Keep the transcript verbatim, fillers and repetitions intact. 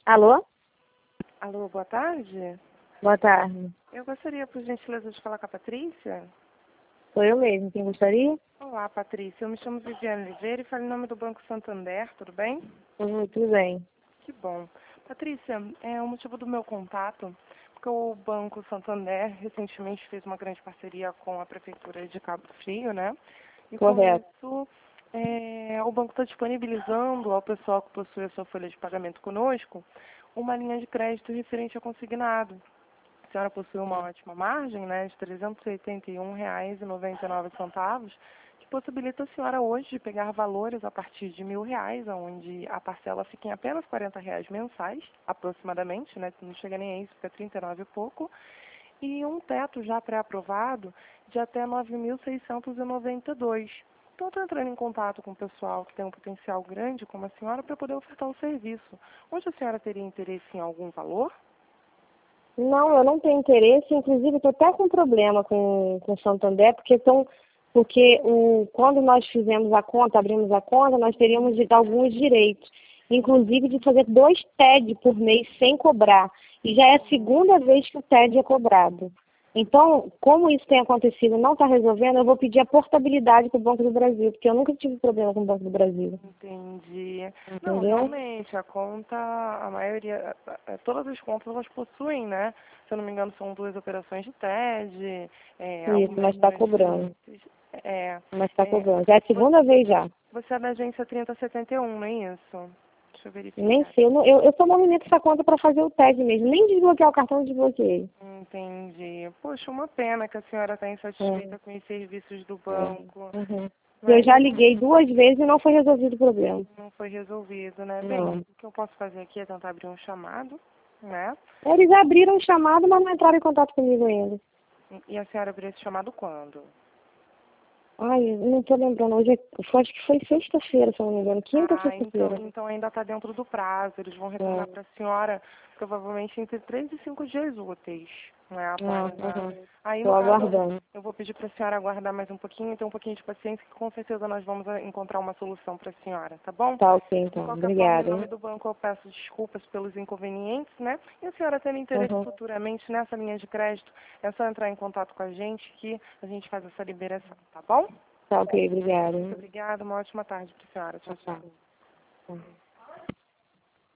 Alô? Alô, boa tarde. Boa tarde. Eu gostaria, por gentileza, de falar com a Patrícia. Sou eu mesmo. Quem gostaria? Olá, Patrícia. Eu me chamo Viviane Oliveira e falo em nome do Banco Santander, tudo bem? Uhum, tudo bem. Que bom. Patrícia, é o motivo do meu contato, porque o Banco Santander recentemente fez uma grande parceria com a Prefeitura de Cabo Frio, né? E com Correto. isso, é, o banco está disponibilizando ao pessoal que possui a sua folha de pagamento conosco uma linha de crédito referente a consignado. A senhora possui uma ótima margem, né, de trezentos e oitenta e um reais e noventa e nove centavos, que possibilita a senhora hoje de pegar valores a partir de mil reais, onde a parcela fica em apenas quarenta reais mensais, aproximadamente, né, não chega nem a isso, fica trinta e nove e pouco, e um teto já pré-aprovado de até nove mil seiscentos e noventa e dois. Então, estou entrando em contato com o pessoal que tem um potencial grande, como a senhora, para poder ofertar o serviço. Hoje a senhora teria interesse em algum valor? Não, eu não tenho interesse. Inclusive, estou até com problema com com o Santander, porque tão, porque o, quando nós fizemos a conta, abrimos a conta, nós teríamos de, alguns direitos. Inclusive de fazer dois T E D por mês sem cobrar. E já é a segunda vez que o T E D é cobrado. Então, como isso tem acontecido e não está resolvendo, eu vou pedir a portabilidade para o Banco do Brasil, porque eu nunca tive problema com o Banco do Brasil. Entendi. Não, Entendeu? realmente, a conta, a maioria, eh, todas as contas elas possuem, né? Se eu não me engano, são duas operações de T E D, é, Isso, algumas mas está cobrando. transferências. É, Mas está é, cobrando. Já é a segunda você, vez já. você é da agência trinta e setenta e um, não é isso? Deixa eu Nem verificar. sei. Eu, não- eu, eu só movimento essa conta para fazer o T E D mesmo. Nem desbloquear o cartão, eu desbloqueei. Entendi. Poxa, uma pena que a senhora está É, insatisfeita com os serviços do banco, é. Uhum. Eu mas já liguei duas vezes e não foi resolvido o problema. não foi resolvido, né? Bem, Não. o que eu posso fazer aqui é tentar abrir um chamado, né? Eles abriram o chamado, mas não entraram em contato comigo ainda. E a senhora abriu esse chamado quando? Ai, eu não tô lembrando. Hoje é- foi- acho que foi sexta-feira, se eu não me engano. Quinta ou Ah, então, sexta-feira. então ainda está dentro do prazo. Eles vão retornar É. para a senhora provavelmente entre três e cinco dias úteis, né? Ah, Após a... uhum. Aí, Tô no caso, aguardando. eu vou pedir para a senhora aguardar mais um pouquinho, ter um pouquinho de paciência, que com certeza nós vamos ah, encontrar uma solução para a senhora, tá bom? Tá ok, De então. qualquer forma, em Obrigada, nome hein? do banco, eu peço desculpas pelos inconvenientes, né? E a senhora tendo interesse Uhum. futuramente nessa linha de crédito, é só entrar em contato com a gente que a gente faz essa liberação, tá bom? Tá ok, obrigada, Muito hein? obrigada, uma ótima tarde para a senhora. Tchau, Tá. tchau. Tá.